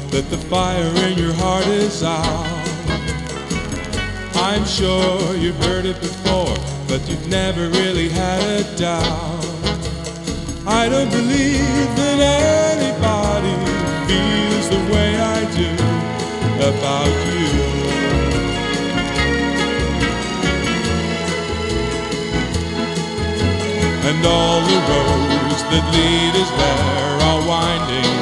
that the fire in your heart is out. I'm sure you've heard it before, but you've never really had a doubt. I don't believe that anybody feels the way I do about you. And all the roads that lead us there are winding